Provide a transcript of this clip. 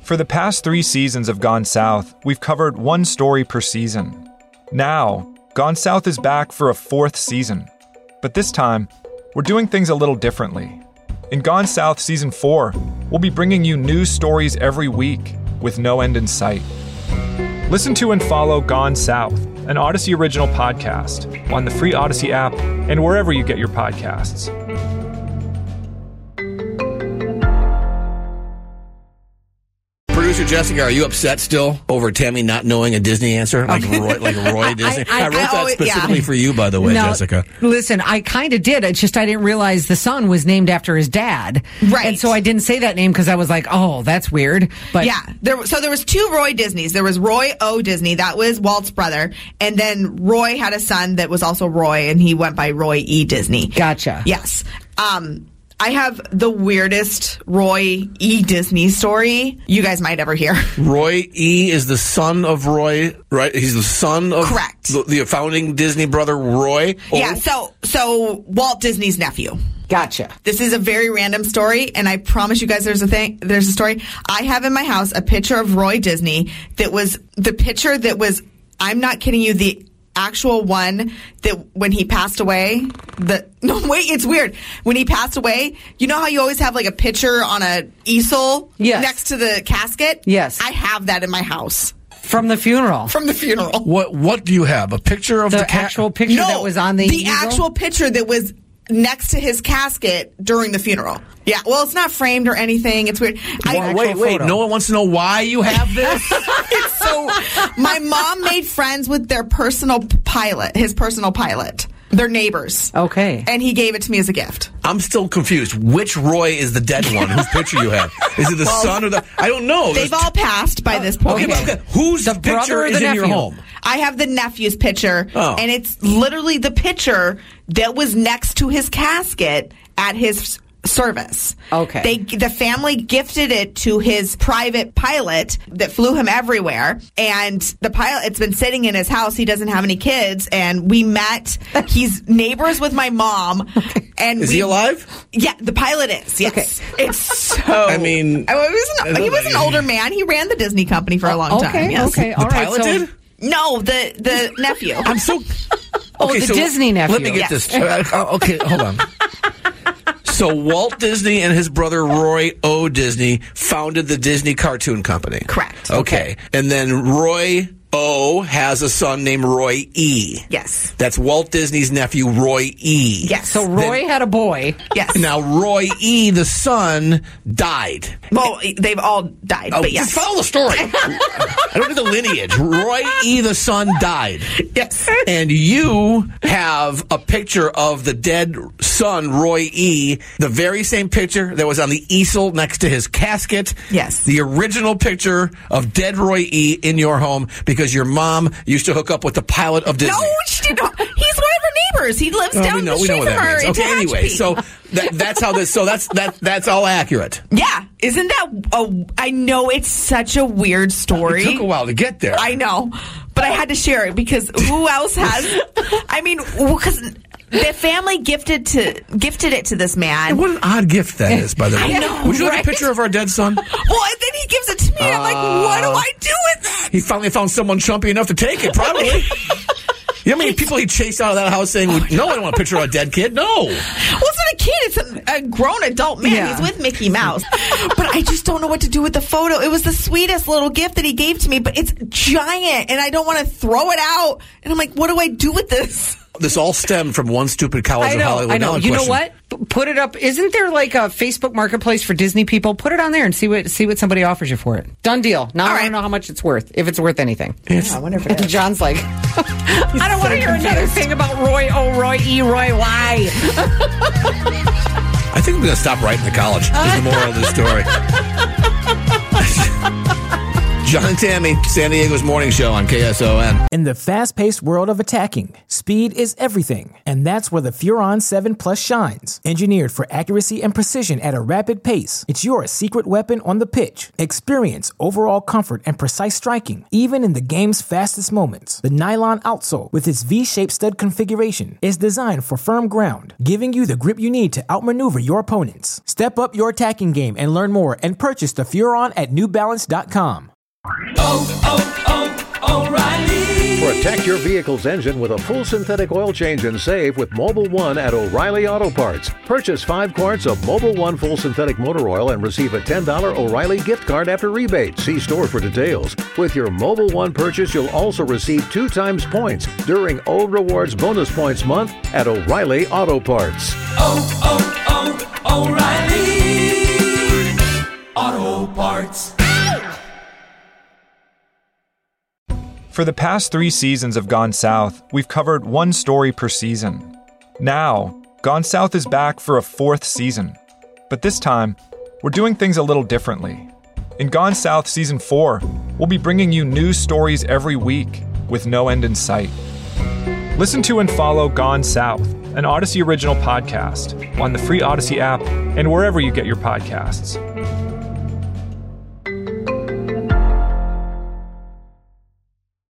For the past 3 seasons of Gone South, we've covered one story per season. Now, Gone South is back for a 4th season. But this time, we're doing things a little differently. In Gone South Season 4, we'll be bringing you new stories every week with no end in sight. Listen to and follow Gone South, an Odyssey original podcast, on the free Odyssey app and wherever you get your podcasts. Producer Jessica, are you upset still over Tammy not knowing a Disney answer? Like Roy Disney? I wrote that specifically for you, by the way, Jessica. Listen, I kind of did. It's just I didn't realize the son was named after his dad. Right. And so I didn't say that name because I was like, oh, that's weird. But yeah. There was 2 Roy Disneys. There was Roy O. Disney. That was Walt's brother. And then Roy had a son that was also Roy, and he went by Roy E. Disney. Gotcha. Yes. I have the weirdest Roy E. Disney story you guys might ever hear. Roy E. is the son of Roy, right? He's the son of Correct. The founding Disney brother, Roy. Yeah, so Walt Disney's nephew. Gotcha. This is a very random story, and I promise you guys there's a story. I have in my house a picture of Roy Disney that was the picture that was, I'm not kidding you, the actual one that when he passed away, it's weird. When he passed away, you know how you always have like a picture on a easel next to the casket? Yes. I have that in my house. From the funeral. From the funeral. What do you have? A picture of the actual picture that was on the easel? Actual picture that was next to his casket during the funeral. Yeah, well, it's not framed or anything. It's weird. Wait. No one wants to know why you have this? So, my mom made friends with their personal pilot, his personal pilot. They're neighbors. Okay. And he gave it to me as a gift. I'm still confused. Which Roy is the dead one? Whose picture you have? Is it the son or the... I don't know. They've all passed by this point. Okay. Whose picture is in your home? I have the nephew's picture, and it's literally the picture that was next to his casket at his service. Okay. The family gifted it to his private pilot that flew him everywhere, and the pilot, it's been sitting in his house. He doesn't have any kids, and we met. He's neighbors with my mom. And is he alive? Yeah, the pilot is. Yes. Okay. It's so... I mean... he was an older man. He ran the Disney company for a long time. Yes. Okay, all right. The pilot did? No, the nephew. I'm so... Okay, the Disney nephew. Let me get this. Okay, hold on. So Walt Disney and his brother Roy O. Disney founded the Disney Cartoon Company. Correct. Okay. And then Roy O. has a son named Roy E. Yes. That's Walt Disney's nephew, Roy E. Yes. So Roy had a boy. Yes. Now Roy E., the son, died. Well, they've all died, but yes. Just follow the story. I don't need the lineage. Roy E., the son, died. Yes. And you have a picture of the dead son, Roy E., the very same picture that was on the easel next to his casket. Yes. The original picture of dead Roy E. in your home because your mom used to hook up with the pilot of Disney. No, she did not. He's one of her neighbors. He lives down the street from her. Okay, anyway, so that's how this. So that's all accurate. Yeah, isn't that? I know it's such a weird story. It took a while to get there. I know, but I had to share it because who else has? I mean, because the family gifted it to this man. And what an odd gift that is, by the way. I know, would you like right? a picture of our dead son? Well, and then he gives it to me. I'm like, what do I do with that? He finally found someone chumpy enough to take it, probably. You know how many people he chased out of that house saying, no, I don't want a picture of a dead kid? No. Well, it's not a kid. It's a grown adult man. Yeah. He's with Mickey Mouse. But I just don't know what to do with the photo. It was the sweetest little gift that he gave to me, but it's giant, and I don't want to throw it out. And I'm like, what do I do with this? This all stemmed from one stupid College of Hollywood. I know. Now You question. know what? Put it up. Isn't there like a Facebook marketplace for Disney people? Put it on there and see what somebody offers you for it. Done deal. Now I don't know how much it's worth, if it's worth anything. I wonder if it is. John's like, I don't want to hear another thing about Roy O, Roy E, Roy Y. I think I'm going to stop writing to college. Is the moral of the story. John and Tammy, San Diego's morning show on KSON. In the fast-paced world of attacking, speed is everything, and that's where the Furon 7 Plus shines. Engineered for accuracy and precision at a rapid pace, it's your secret weapon on the pitch. Experience overall comfort and precise striking, even in the game's fastest moments. The nylon outsole, with its V-shaped stud configuration, is designed for firm ground, giving you the grip you need to outmaneuver your opponents. Step up your attacking game and learn more and purchase the Furon at NewBalance.com. O'Reilly. Protect your vehicle's engine with a full synthetic oil change and save with Mobil 1 at O'Reilly Auto Parts. Purchase 5 quarts of Mobil 1 full synthetic motor oil and receive a $10 O'Reilly gift card after rebate. See store for details. With your Mobil 1 purchase, you'll also receive 2 times points during O Rewards Bonus Points Month at O'Reilly Auto Parts. O'Reilly Auto Parts. For the past 3 seasons of Gone South, we've covered one story per season. Now, Gone South is back for a 4th season. But this time, we're doing things a little differently. In Gone South Season 4, we'll be bringing you new stories every week with no end in sight. Listen to and follow Gone South, an Odyssey original podcast, on the free Odyssey app and wherever you get your podcasts.